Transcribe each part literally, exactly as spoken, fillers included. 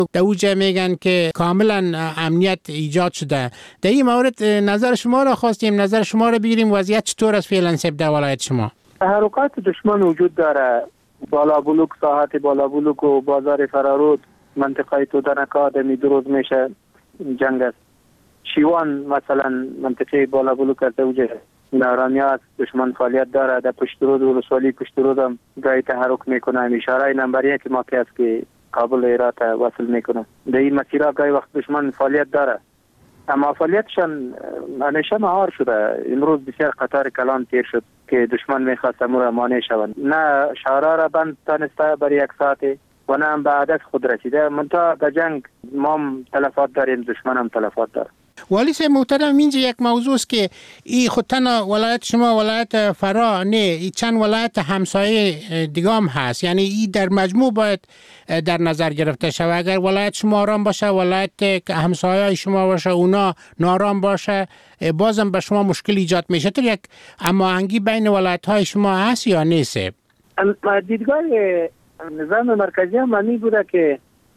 در اوجه میگن که کاملا امنیت ایجاد شده. در این مورد نظر شما را خواستیم، نظر شما را بگیریم. وضعیت چطور است فعلا سب در ولایت شما؟ تحرکات دشمن وجود داره. بالا بلوک، ساحت بالا بلوک و بازار فرارود، منطقه تودنکا دمی دو روز میشه جنگ است. شیوان مثلا منطقه بالا بلوک از اوجه نارانیات دشمن فعالیت داره. در پشت رود و رسوالی پشت رود هم گاهی تحرک میکنه. اشاره نمبر یک موقع است که کابل ایرات وصل میکنه. در این مسیرها گاهی وقت دشمن فعالیت داره، اما فعالیتشان همیشه مهار شده. امروز بسیار قطار کلان تیر شد که دشمن میخواست امور مانع شوند. نه شهرها را بند تانسته برای یک ساعت و نه هم به هدف خود رسیده. منتها در جنگ ما هم تلفات داریم، دشمن هم تلفات داره. والی صاحب محترم، اینجا یک موضوع است که این خود تنها ولایت شما ولایت فرا نه، این چند ولایت همسایه دیگه هم هست. یعنی این در مجموع باید در نظر گرفته شود. اگر ولایت شما آرام باشه، ولایت همسایه شما باشه اونا نارام باشه، بازم به شما مشکل ایجاد میشه. تو یک هماهنگی بین ولایت های شما هست یا نیست؟ دیدگاه نظام مرکزی هم معنی بوده که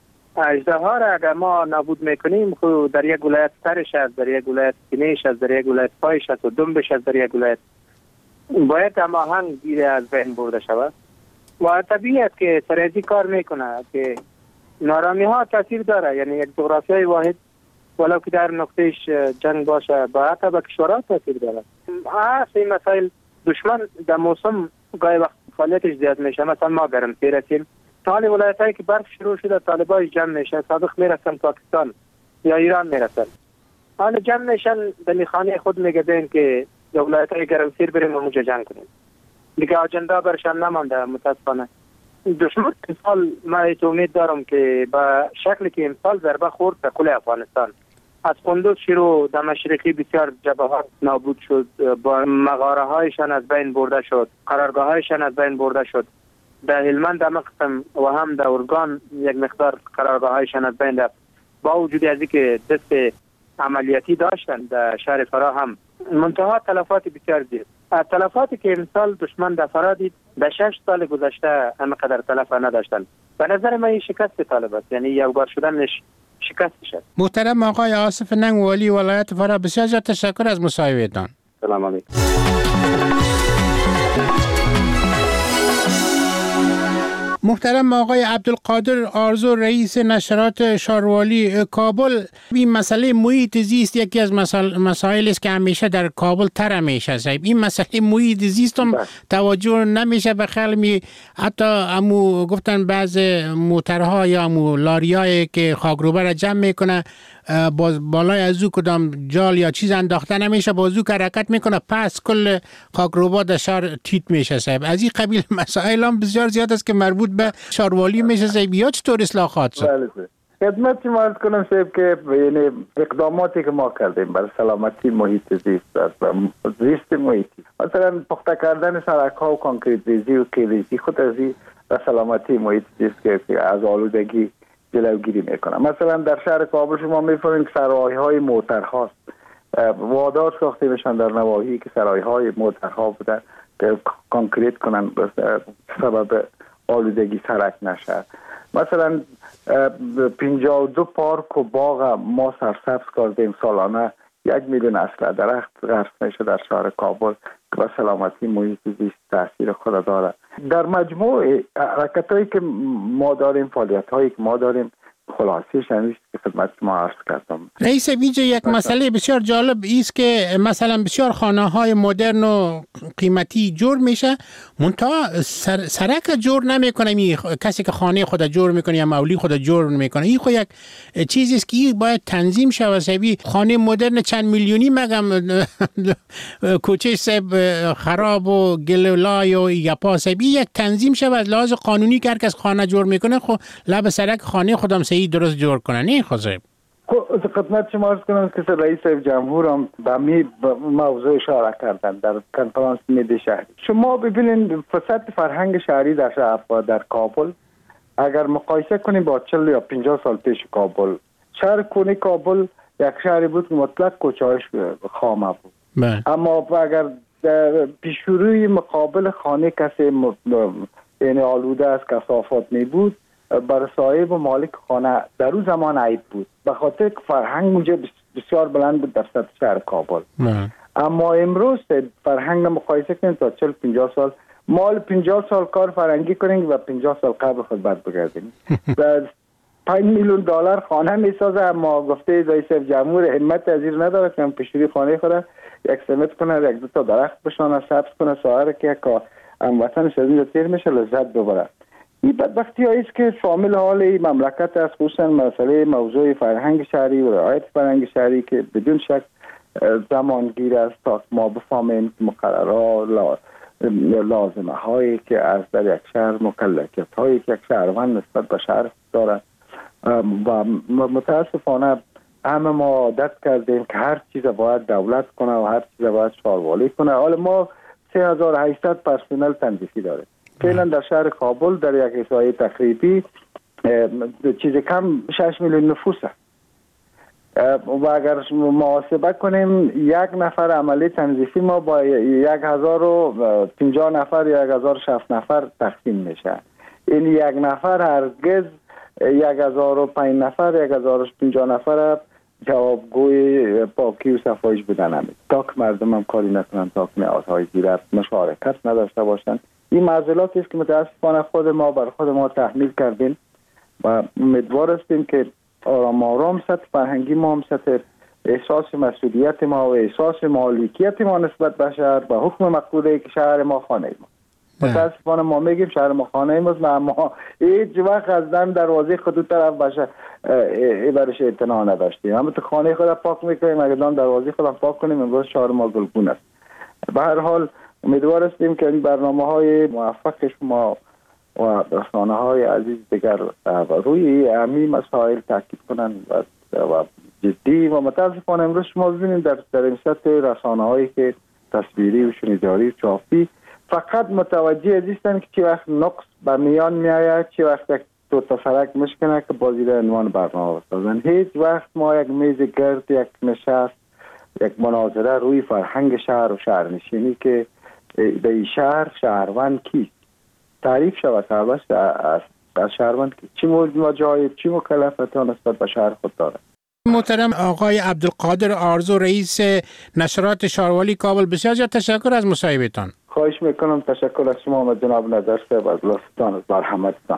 اژدها را اگر ما نابود میکنیم، خود در یک ولایت سرش است، در یک ولایت سینه‌اش است، در یک ولایت پایش است و دنبش است، در یک ولایت باید هماهنگ دیده از بین برده شود. و طبیعت که سرازی کار میکنه که نارامی ها تاثیر داره. یعنی یک جغرافیای واحد ولو که در نقطهش جنگ باشه با حتی به کشورها تاثیر داره. هست این مسائل. دشمن در موسم گاهی وقت فعالیتش زیاد میشه. مثلا ما گرم سیرتیم حال ولایت هایی که برف شروع شده طالبای جمع میشن، سابق میرسن پاکستان یا ایران میرسن، حال جمع میشن در خانه خود میگدن که ولایت های گرمسیر بریم و اونجا جنگ کنیم. دیگه اجندا برشان نمانده متاسفانه. دشمن امسال ما ایت امید دارم که با شکلی که امسال ضربه خورد به کل افغانستان، از قندوز شروع در مشرقی بسیار جبهات نابود شد، با مغاره هایشان از بین برده شد، قرارگاه هایشان از بین برده شد. در هلمند هم قسم و هم در ارگان یک مقدار قرارگاه هایشان از بین رفت. با وجود از اینکه دست عملیاتی داشتن در شهر فرا هم، منتها تلفات بسیار زیاد. تلفاتی که امسال دشمن در فرا دید در شش سال گذشته همقدر تلف نداشتن. به نظر من این شکست طالب است، یعنی یوگار شدنش شکستش است. محترم آقای آصف ننگ والی ولایت فرا، بسیار زیاد تشکر از مصاحبهتان. سلام علیکم. محترم آقای عبدالقادر آرزو رئیس نشرات شاروالی کابل، این مسئله محیط زیست یکی از مسائل است که همیشه در کابل تر میشه. صاحب این مسئله محیط زیست هم توجه نمیشه به خلمی. حتی امو گفتن بعض موترها یا امو لاریایی که خاکروبه را جمع میکنه باز بالای از او کدام جال یا چیز انداخته نمیشه، بازو که حرکت میکنه پس کل خاکروبا در شهر تیت میشه. صاحب از این قبیل مسائل هم بسیار زیاد است که مربوط به شاروالی میشه. صاحب یا چطور اصلاحات شد؟ بله خدمت شما عرض کنم صاحب که یعنی اقداماتی که ما کردیم برای سلامتی محیط زیست است و زیست محیطی، مثلا پخته کردن سرک ها و کانکریت ریزی و کلیزی خود از این سلامتی محیط زیست که از آلودگی جلوگیری میکنه. مثلا در شهر کابل شما میفهمید که سرای های موتر هاست، وادار ساخته میشن در نواحی که سرای های موتر ها بودن که کانکریت کنن سبب آلودگی سرک نشه. مثلا پنجاه و دو پارک و باغ ما سرسبز کردیم، سالانه یک میلیون اصل درخت غرس میشه در شهر کابل که به سلامتی محیط زیست تاثیر خود داره. در مجموع حرکت هایی که ما داریم، فعالیت هایی که ما داریم، خلاصیش همیشه که خدمت شما عرض کردم. رئیس ویژه یک مسئله بسیار جالب است که مثلا بسیار خانه های مدرن و قیمتی جور میشه، منتها سر، سرک جور نمیکنه. می کسی که خانه خود جور میکنه یا مولی خود جور میکنه، این خود یک چیزی است که باید تنظیم شود. سبی خانه مدرن چند میلیونی مگم کوچه سب خراب و گلولای و یپا سبی یک تنظیم شود لحاظ قانونی که هر کس خانه جور میکنه خب لب سرک خانه خودم صحیح درست جور کنه. نه خوزه خدمت شما عرض کنم که رئیس جمهور هم به می موضوع اشاره کردن در کنفرانس ملی شهری. شما ببینید فرصت فرهنگ شهری در شهر در کابل اگر مقایسه کنیم با چهل یا پنجاه سال پیش کابل، شهر کنی کابل یک شهری بود که مطلق کوچه‌اش خامه بود. بله. اما اگر پیشروی مقابل خانه کسی یعنی آلوده از کثافات می بود، بر صاحب و مالک خانه در اون زمان عیب بود، به خاطر که فرهنگ اونجا بسیار بلند بود در سطح شهر کابل. اما امروز فرهنگ مقایسه کنید تا چهل پنجاه سال، مال پنجاه سال کار فرنگی کنیم و پنجاه سال قبل خود بعد بگردیم. در پنج میلیون دلار خانه میسازه، اما گفته رئیس جمهور همت ازیر نداره که هم پشوری خانه خوره یک سمت کنه، یک دو تا درخت بشانه، سبز کنه، ساعر که هموطنش از اینجا تیر میشه لذت ببره. این بدبختی هایی است که شامل حال مملکت است، خصوصا مسئله موضوع فرهنگ شهری و رعایت فرهنگ شهری که بدون شک زمانگیر است تا ما بفهمیم مقررات لازمه هایی که از در یک شهر مکلفیت هایی که یک شهروند نسبت به شهر داره و متاسفانه همه ما عادت کردیم که هر چیز باید دولت کنه و هر چیز باید شاروالی کنه. حالا ما سه هزار و هشتصد پرسنل تنظیفی داره فعلا در شهر کابل، در یک احصایه تقریبی چیز کم شش میلیون نفوس است و اگر محاسبه کنیم یک نفر عملی تنظیفی ما با یک هزار و پنجاه نفر یا یک هزار و شصت نفر تقسیم میشه. این یک نفر هرگز یک هزار و پنج نفر یک هزار و پنجاه نفر جوابگوی پاکی و صفایش بودن همید تا که مردم هم کاری نکنن، تا که آتهای زیرت مشارکت نداشته باشن. این معضلاتی است که متاسفانه خود ما بر خود ما تحمیل کردیم و امیدوار هستیم که آرام آرام سطح فرهنگی ما هم سطح احساس مسئولیت ما و احساس مالکیت ما نسبت به شهر به حکم مقوله که شهر ما خانه ما. متاسفانه ما میگیم شهر ما خانه ماست، اما هیچ وقت از دم دروازه خود طرف باشه برش اعتنا نداشتیم. همه تو خانه خود پاک میکنیم، اگر دم دروازه خود پاک کنیم امروز شهر ما گلگون است. به هر حال امیدوار هستیم که این برنامه های موفق شما و رسانه های عزیز دیگر روی همین مسائل تاکید کنند و جدی و متاسفانه امروز شما ببینید در در این سطح رسانه هایی که تصویری و شنیداری و چاپی فقط متوجه هستند که چی وقت نقص به میان میآید، چی وقت یک دو تا سرک مشکنه که بازی در عنوان برنامه بسازن. هیچ وقت ما یک میز گرد، یک نشست، یک مناظره روی فرهنگ شهر و شهرنشینی که در این شهر شهروند کیست تعریف شود سربست از شهروند کیست، چی مجاهد، چی مکلفیت نسبت به شهر خود داره. محترم آقای عبدالقادر آرزو رئیس نشرات شاروالی کابل، بسیار زیاد تشکر از مصاحبهتان. خواهش میکنم. تشکر از شما و جناب نظر صاحب از لطفتان، از مرحمتتان.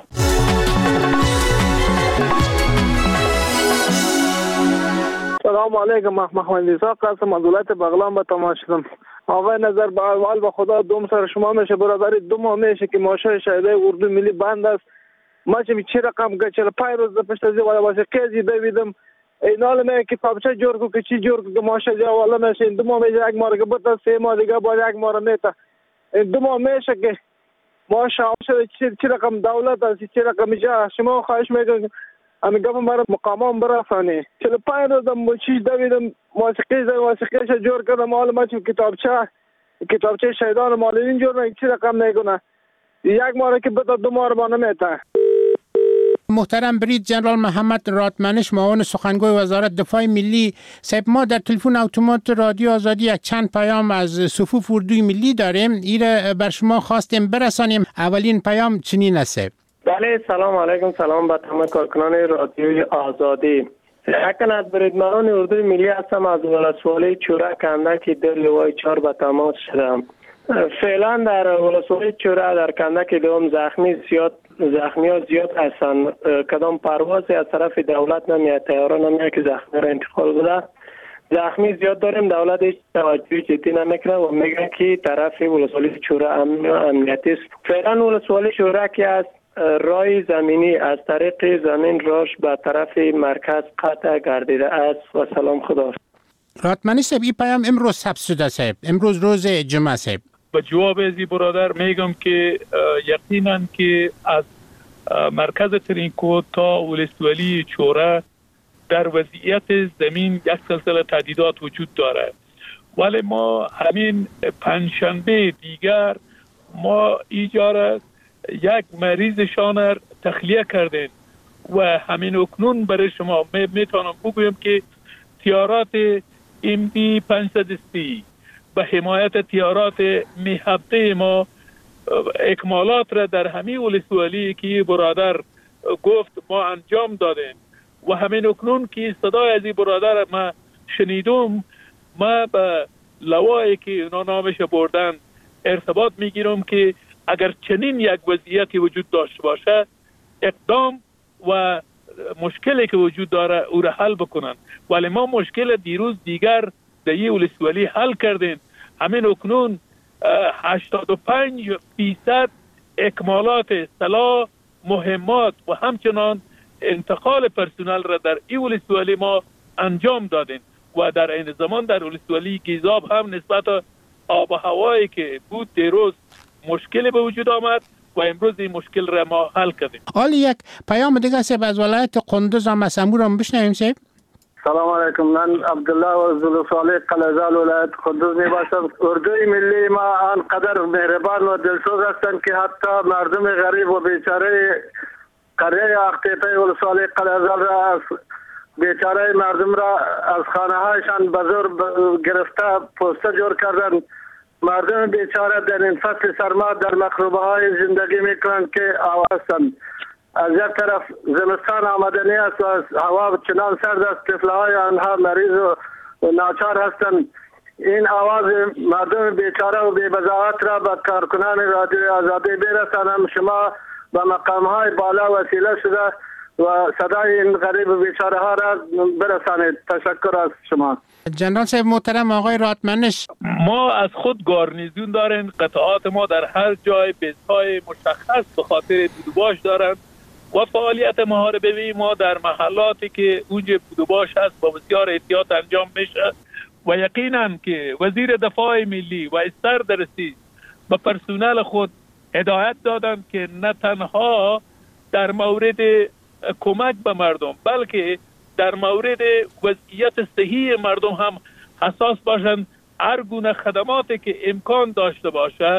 سلام علیکم. محمد عیسی قاسم از ولایت بغلان به تماس شدم. آقای نظر به اول به خدا دوم سر شما میشه برادری دو ماه میشه که ماشه شایده اردو ملی بند است. ما چه چه رقم که چهل و پنج روز پشت از ولی واسه کیزی دویدم اینال می کتابچه جور کو که چی جور کو ماشه جا والا میشه دو ماه میشه یک ماه که بوده سه ماه دیگه با یک ماه میته دو ماه میشه که ماشه چه چه رقم دولت است چه رقم جا شما خواهش میکنم امی گفتم مرا مقامم برسانی چهل و پنج روز چی دویدم موسیقی ز موسیقی جور کردم حالا ما چه کتابچه کتابچه شهیدان مالین جور نه چه رقم میکنه یک ماه که بوده دو ماه با نمیته. محترم برید جنرال محمد راتمنش معاون سخنگوی وزارت دفاع ملی صاحب، ما در تلفن اتومات رادیو آزادی یک چند پیام از صفوف اردوی ملی داریم، ایره بر شما خواستیم برسانیم. اولین پیام چنین است. بله سلام علیکم، سلام به تمام کارکنان رادیوی آزادی. اکن از بریدمنان اردوی ملی هستم از ولسوالی چوره کندک در لوای چهار به تماس شدم. فعلا در ولسوالی چوره در کندک دوم زخمی زیاد زخمی ها زیاد هستند. کدام پروازی از طرف دولت نمیاد، طیاره نمیاد که زخمی را انتقال بده. زخمی زیاد داریم، دولت هیچ توجه جدی نمیکنه و میگن که طرف ولسوالی چوره امنیتی است. فعلا ولسوالی چوره که از راه زمینی از طریق زمین راش به طرف مرکز قطع گردیده است و سلام خدا. راتمنی صاحب این پیام امروز ثبت شده صاحب، امروز روز جمعه صاحب. به جواب از برادر میگم که یقینا که از مرکز ترینکو تا ولسوالی چوره در وضعیت زمین یک سلسله تهدیدات وجود داره، ولی ما همین پنجشنبه دیگر ما ایجار یک مریضشان را تخلیه کردیم و همین اکنون برای شما میتونم بگویم که تیارات ام دی پانصد و سی به حمایت تیارات محبته ما اکمالات را در همین ولسوالی که برادر گفت ما انجام دادیم و همین اکنون که صدای از این برادر ما شنیدم، ما به لوایی که اونا نامش بردن ارتباط میگیرم که اگر چنین یک وضعیتی وجود داشته باشه اقدام و مشکلی که وجود داره او را حل بکنن. ولی ما مشکل دیروز دیگر در یه ولسوالی حل کردیم. همین اکنون هشتاد و پنج فیصد اکمالات سلاح، مهمات و همچنان انتقال پرسنل را در این ولسوالی ما انجام دادیم و در این زمان در ولسوالی گیزاب هم نسبت آب و هوایی که بود دیروز مشکل به وجود آمد و امروز این مشکل را ما حل کردیم. حالی یک پیام دیگه سیب از ولایت قندوز هم از امور هم بشنویم سیب. سلام علیکم، من عبدالله و زلو صالح قلعه‌زال ولایت قندوز می باشم. اردوی ملی ما آنقدر مهربان و دلسوز هستند که حتی مردم غریب و بیچاره قریه اختیپه ولو صالح قلعه‌زال را از بیچاره مردم را از خانه هایشان به زور گرفته پوسته جور کردن. مردم بیچاره در این فصل سرما در مخروبه های زندگی میکنند که آوازند. از یک طرف زمستان آمدنی است و هوا چنان سرد است، طفل های آنها مریض و ناچار هستند. این آواز مردم بیچاره و بی‌بضاعت را به کارکنان رادیو آزادی برسانم. شما به مقام های بالا وسیله شده و صدای این غریب و بیچاره ها را برسانید. تشکر از شما. جنرال صاحب محترم آقای راتمنش، ما از خود گارنیزون دارن، قطعات ما در هر جای بیزهای مشخص به خاطر بودوباش دارن و فعالیت محاربه ما در محلاتی که اونجا بودوباش هست با بسیار احتیاط انجام میشه و یقینا که وزیر دفاع ملی و سردرسی به پرسنل خود هدایت دادن که نه تنها در مورد کمک به مردم بلکه در مورد وضعیت صحی مردم هم حساس باشند. هر گونه خدماتی که امکان داشته باشه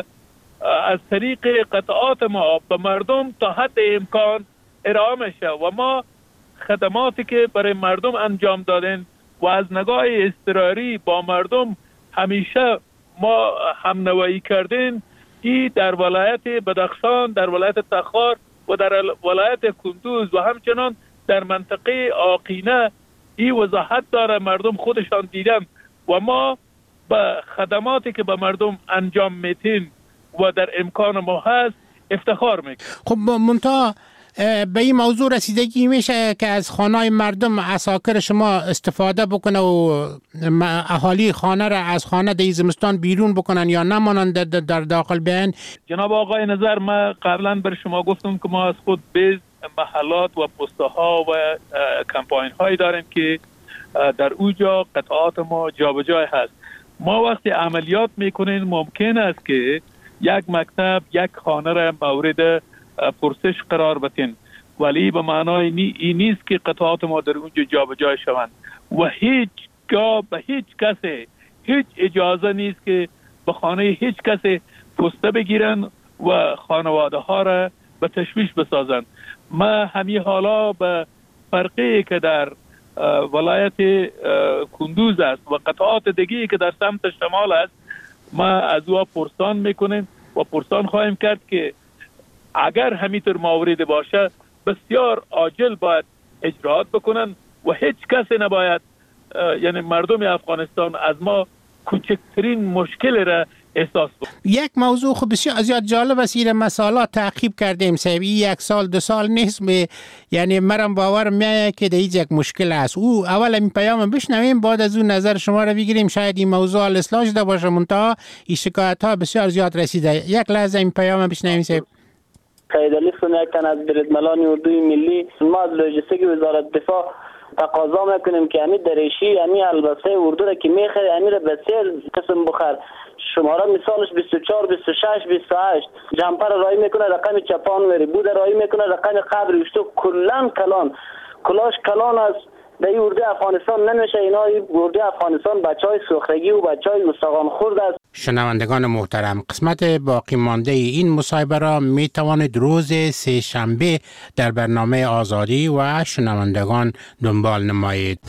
از طریق قطعات ما به مردم تا حد امکان ارائه میشه و ما خدماتی که برای مردم انجام دادن و از نگاه اضطراری با مردم همیشه ما هم نوایی کردن، این در ولایت بدخشان، در ولایت تخار و در ولایت کندوز و همچنان در منطقه آقینه این وضاحت داره، مردم خودشان دیدن و ما به خدماتی که به مردم انجام میتین و در امکان ما هست افتخار میکنیم. خب منتها به این موضوع رسیدگی میشه که از خانه مردم عساکر شما استفاده بکنه و اهالی خانه را از خانه در زمستان بیرون بکنن یا نمانند در داخل بیان؟ جناب آقای نظر، ما قبلا بر شما گفتم که ما از خود بیز محلات و پسته ها و کمپاین هایی داریم که در اوجا قطعات ما جابجا هست. ما وقتی عملیات میکنیم ممکن است که یک مکتب یک خانه را مورد پرسش قرار بدین، ولی به معنای نی این نیست که قطعات ما در اونجا جابجا شوند و هیچ گاه به هیچ کسی هیچ اجازه نیست که به خانه هیچ کسی پسته بگیرن و خانواده ها را به تشویش بسازند. ما همین حالا به فرقی که در ولایت کندوز است و قطعات دیگری که در سمت شمال است ما از او پرسان میکنیم و پرسان خواهیم کرد که اگر همینطور موارد باشه بسیار عاجل باید اجراات بکنن و هیچ کسی نباید، یعنی مردم افغانستان از ما کوچکترین مشکل را احساس بود. یک موضوع خب بسیار زیاد جالب است، این مسائل تعقیب کردیم سیبی یک سال دو سال نیست، یعنی مرم باور میایه که در یک مشکل است. او اول این پیام بشنویم بعد از اون نظر شما را بگیریم، شاید این موضوع اصلاح شده باشه منتها این شکایت ها بسیار زیاد رسیده. یک لحظه این پیام بشنویم سیب. قیدالی سنیکتن از بریدملان اردوی ملی، ما از لوجستیک وزارت دفاع تقاضا میکنیم که همین دریشی همین البسه اردو را که میخره همین را به سه قسم بخر. شماره مثالش بیست و چهار بیست و شش بیست و هشت، جمپر رای میکنه رقم چپان میری، بود رای میکنه رقم قبر وشتو، کلان کلان کلاش کلان است. در این اردو افغانستان نمیشه. اینا اردو افغانستان بچهای سخرگی و بچهای استخوان خورد است. شنوندگان محترم، قسمت باقی مانده این مصاحبه را می توانید روز سه شنبه در برنامه آزادی و شنوندگان دنبال نمایید.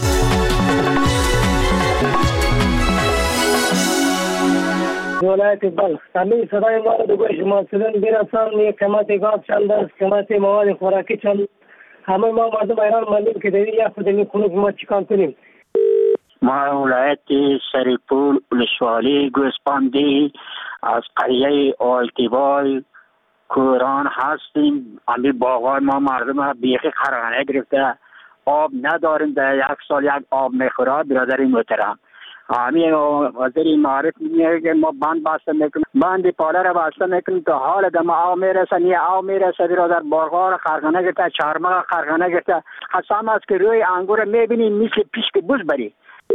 ولایت بلخ همین صدای ما را به گوش محصلین برسان. یک کمت گاز چند است، کمت مواد خوراکی چند همه ما مردم ایران مانیم که در این یک خودمی خروج ما چیکار کنیم. ما ولایت سریپول ولسوالی گوسپندی از قریه آلتیوای کوران هستیم. امی باغای ما مردم بیخی خرانه گرفته، آب نداریم، در یک سال یک آب میخوره. برادر محترم همین وزیر معارف میگه که ما بند بسته میکنیم، بند پاله را بسته میکنیم تا حال دم آب میرسه، نیه آب میرسه. برادر باغا را خرخانه گرفته، چهارمغ را خرخانه گرفته. قسم است که روی انگور میبینیم مثل پیشک بوز بری.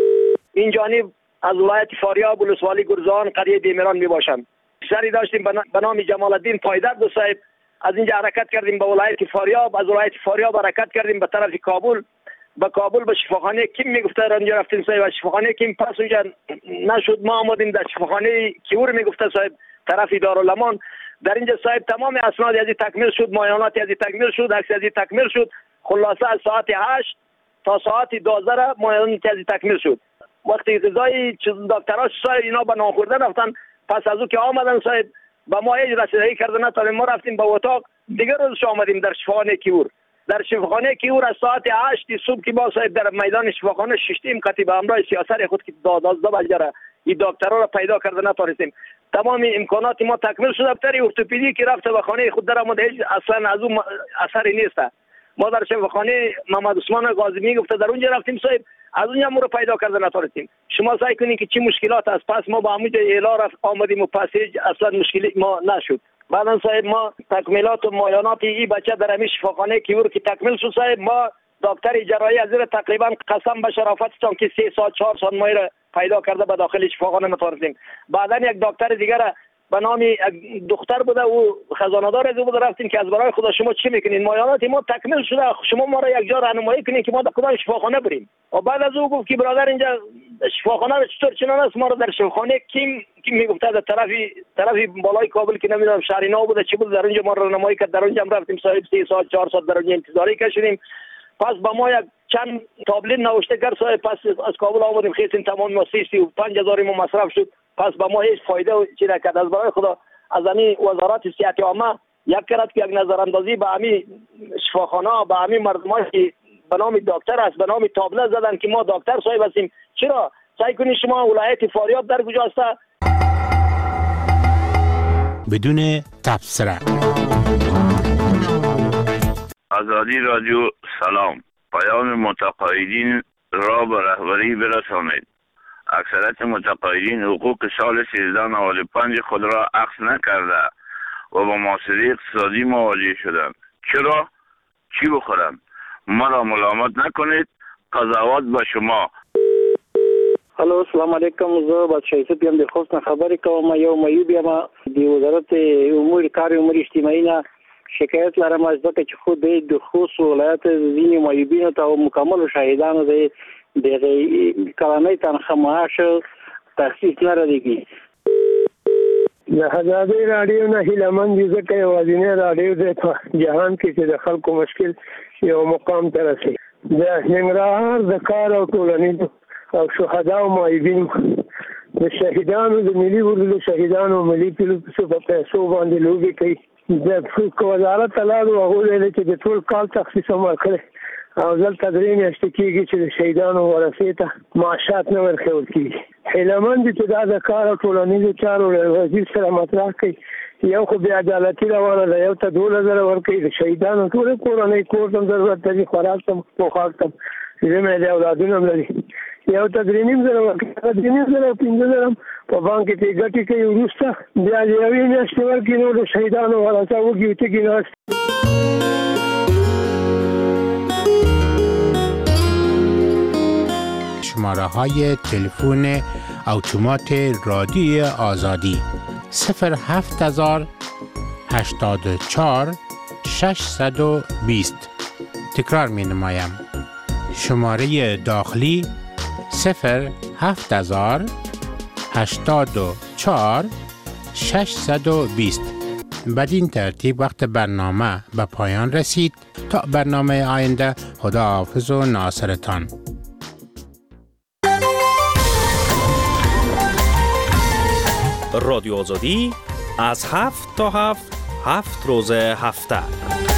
این جانب از ولایت فاریاب ولسوالی گرزان قریه دیمیران می باشم. سری داشتیم به نام جمال الدین پایدر دو صاحب. از اینجا حرکت کردیم به ولایت فاریاب، از ولایت فاریاب حرکت کردیم به طرف کابل. به کابل به شفاخانه کیم میگفته رنجا رفتیم صاحب. شفاخانه کیم پس اونجا نشد، ما آمدیم در شفاخانه کیور میگفته صاحب طرف دارالمان. در اینجا صاحب تمام اسناد از تکمیل شد، معاینات از تکمیل شد، عکس از تکمیل شد. خلاصه از ساعت هشت تا ساعت دوازده معاینات از تکمیل شد. وقتی غذای دکترها صاحب اینا به ناخوردن رفتن، پس از او که آمدن صاحب با ما هیچ رسیدگی کردن نتونیم. ما رفتیم به اتاق، دیگر روزش آمدیم در شفاخانه کیور. در شفاخانه کیور از ساعت هشت صبح که با صاحب در میدان شفاخانه ششتیم کتی به همراه سیاست خود که دوازده بجه را این دکترها را پیدا کرده نتونستیم. تمام امکانات ما تکمیل شده. دکتر ارتوپدی که رفته به خانه خود در آمده هیچ اصلا از اون اثری نیست. ما در شفاخانه محمد عثمان قاضمی گفته در اونجا رفتیم صاحب، از اونجا ما رو پیدا کرده نتونستیم. شما سعی کنین که چی مشکلات است. پس ما با همونجا اعلان رفت آمدیم و پس اصلا مشکلی ما نشد. بعدا صاحب ما تکمیلات و معاینات این بچه در همین شفاخانه کیور که تکمیل شد صاحب، ما دکتر جراحی از زیر تقریبا قسم به شرافتتان که سه ساعت چهار ساعت ما را پیدا کرده به داخل شفاخانه نتونستیم. بعدا یک دکتر دیگر به نام دختر بوده و خزانه‌دار از او بوده، رفتیم که از برای خدا شما چی میکنین؟ معاینات ما تکمیل شده، شما ما را یک جا راهنمایی کنین که ما در کدام شفاخانه بریم. و بعد از او گفت که برادر اینجا شفاخانه چطور چنان است؟ ما را در شفاخانه کیم کی میگفته در طرف طرف بالای کابل که نمیدونم شهرینا بوده چی بود، در اونجا ما را راهنمایی کرد. در اونجا رفتیم صاحب سه ساعت چهار ساعت در اونجا انتظاری کشیدیم. پس با ما یک چند تابلت نوشته کرد صاحب. پس از کابل آمدیم خیلی تمام ما سی و پنج هزار ما مصرف شد. پس با ما هیچ فایده چی نکرد. از برای خدا از همین وزارت صحت عامه یک کرد که یک نظراندازی به همین شفاخانه به همین مردمایی که به نام دکتر است به نام تابله زدن که ما دکتر صاحب هستیم. چرا سعی کنید شما ولایت فاریاب در کجا است؟ بدون تبصره. آزادی رادیو سلام. پیام متقاعدین را به رهبری برسانید. اکثریت متقاعدین حقوق سال سیزده نود و پنج خود را اخذ نکرده و با محاصره اقتصادی مواجه شدند. چرا؟ چی بخورند؟ ما را ملامت نکنید. قضاوت با شما. الو سلام علیکم. زه بادشاهی پیم د خوست خبرې کوم. یو مایوب یم د وزارت امور کار امور اجتماعي نه شکایت لرم از ځکه چې خو د خوست ولایت ځینې مایوبینو ته مکمل شاهدانو د دغه کلنۍ تنخواه معاش تخصیص نه رسیږي. د آزادۍ راډیو نه هیله مند یو ځکه یوازینی راډیو دی په جهان کې چې د خلکو مشکل یو مقام ته رسي. د ننګرهار د کار او ټولنیزو او شهدا او مایوبین د شهیدانو د ملي ورځو شهیدانو ملي پیلو په پیسو باندې لوبي کوي. د وزارت لاله هغه ویل چې د ټول کال تخصیص ورکړي او دلته درې میاشتې کېږي چې د شهیدانو ورثې ته معاشات نه ورکول کېږي. هیله مند چې دا د کار او ټولنیزو چارو وزیر سره مطرح کوي. یو خو بې عدالتي روانه ده، یو ته دولس زره ورکوي د شهیدانو ټولې کورنۍ کور ته هم ضرورت لري، خوراک ته هم پوښاک ته هم ژمی دی اولادونه هم لري. یو ته درې نیم زره ورکوي، درې نیم زره او پنځه زره هم په بانک کې پرې ګټې کوي. وروسته بیا د یوې میاشتې ورکړي نو د شهیدانو ورثه وږي و تږي ناست. شماره های تلفن اتومات رادیو آزادی صفر هفت هزار هشتاد و چهار ششصد و بیست. تکرار می نمایم. شماره داخلی صفر هفت هزار هشتاد و چهار ششصد و بیست. بدین ترتیب وقت برنامه به پایان رسید. تا برنامه آینده خداحافظ و ناصرتان. رادیو آزادی از هفت تا هفت هفت روز هفته